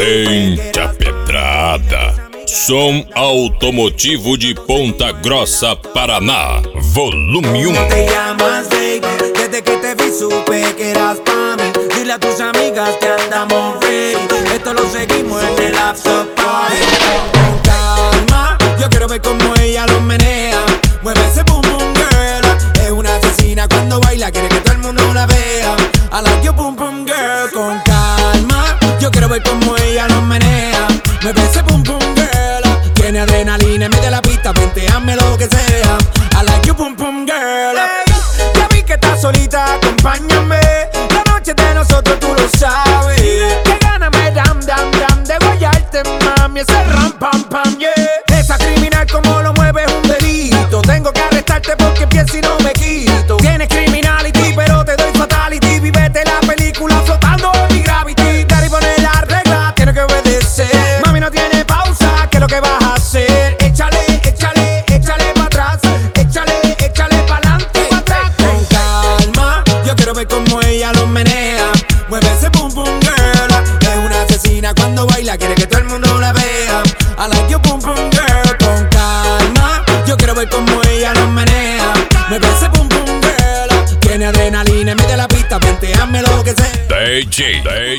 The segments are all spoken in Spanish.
Sente a pedrada. Som automotivo de Ponta Grossa, Paraná. Volume 1. ¿Cómo te llamas, baby? Desde que te vi supe que eras pa' mí. Dile a tus amigas que andamos ready. Esto lo seguimos en el after party. Con calma, yo quiero ver cómo ella lo menea. Mueve ese boom boom girl. Es una asesina cuando baila, quiere que todo el mundo la vea. I like your boom boom girl. Con calma, yo quiero ver cómo ella lo menea. Mueve ese boom boom girl. Tiene adrenalina, mete la pista, venteame lo que sea. I like your boom boom girl. Hey, ya vi que estás solita, acompáñame. La noche de nosotros tú lo sabes. Que gana me dam dam dam de guayarte, mami. Ese ram pam pam, yeah. Esa criminal como lo mueve es un delito. Tengo que arrestarte porque pienso y no me quito. Tienes criminality pero te doy fatality. Vivete la película flotando en mi gravity. Daddy pone la regla, tiene que obedecer. Mami no tiene pausa, ¿qué es lo que vas a hacer? Échale, échale, échale pa' atrás. Échale, échale pa'lante, pa' atrás. Con calma, yo quiero ver cómo ella lo menea. Mueve ese boom boom girl. Es una asesina cuando baila, quiere que todo el mundo la vea. I like your boom boom girl. Con calma, yo quiero ver cómo ella lo menea. Mueve ese boom boom girl. Tiene adrenalina, mete la pista, venteame lo que sea. DJ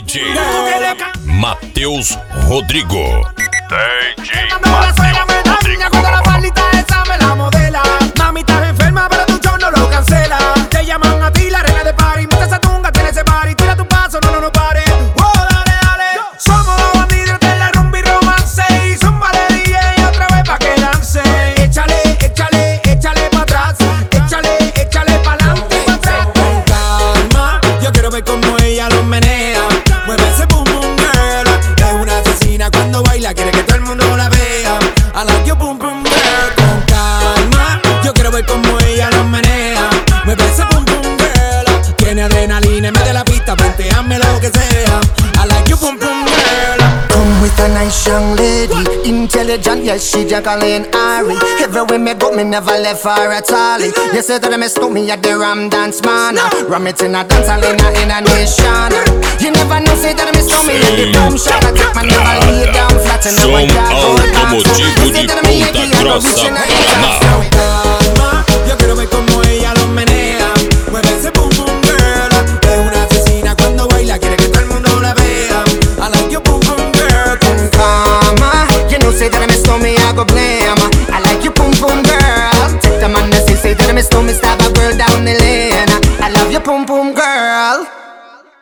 Matheus Rodrigo. DJ Matheus Rodrigo. Cuando la palita esa me la modela. Mami estás enferma pero tu show no lo cancela. Te llaman a ti la reina de party. Mete esa tunga, tiene ese party. Tira tu paso, no pare. Wow, dale, dale. Somos los bandidos de la rumba y romance. Y zumba de DJ otra vez pa' que lance. Échale, échale, échale pa' atrás. Échale, échale pa'lante, pa' atrás. Con calma, yo quiero ver cómo ella lo menea. Mueve ese boom boom girl. Es una asesina cuando baila, quiere que todo el mundo la vea. I like your boom boom girl. Con calma, yo quiero ver cómo ella lo menea. Mueve ese boom boom girl. Tiene adrenalina, mete la pista, venteame lo que sea. I like your boom boom girl. Come with a nice young lady, intelligent, yes, she Jacqueline Ari. Everywhere me go, me never left her at all. You say that me stole me at the Ram Dance Man. Ram it in a dance hall in a nation. You never know, say that me stole me at the boom shop. I take my never lay down flat in the Som white automotivo de Ponta Grossa, Paraná. Calma, yo quiero ver cómo ella lo menea. Mueve ese boom boom girl. Es una asesina cuando baila, quiere que todo el mundo la vea. I like your boom boom girl. Con Karma, you know, say that me stole me, I go blame. I like you, pum pum girl. Take the man that say that me stole me, stab a girl down the lane. I love you, pum pum